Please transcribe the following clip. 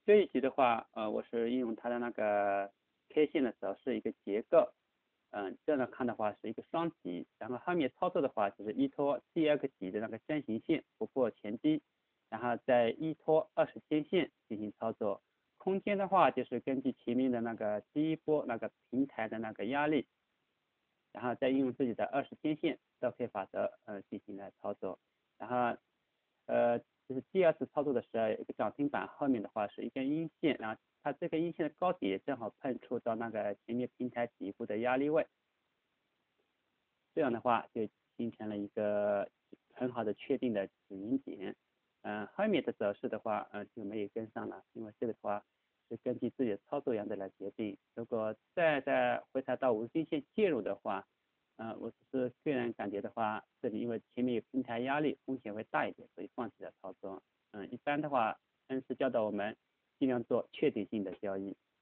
这一集的话，我是应用它的那个 K 线的时候是一个结构，这样看的话是一个双极，然后后面操作的话就是依托第二个极的那个先行线不破前低，然后再依托20天线进行操作。空间的话就是根据前面的那个第一波那个平台的那个压力，然后再应用自己的20天线倒 K 法则进行来操作，然后就是第二次操作的时候，一个涨停板后面的话是一根阴线，然后它这根阴线的高点正好碰触到那个前面平台底部的压力位，这样的话就形成了一个很好的确定的止盈点。后面的走势的话，就没有跟上了，因为这个的话是根据自己的操作样子来决定。如果再回踩到无均线介入的话，我只是个人感觉的话，这里因为前面有平台压力，风险会大一点，所以放弃了操作。一般的话，恩师教导我们尽量做确定性的交易。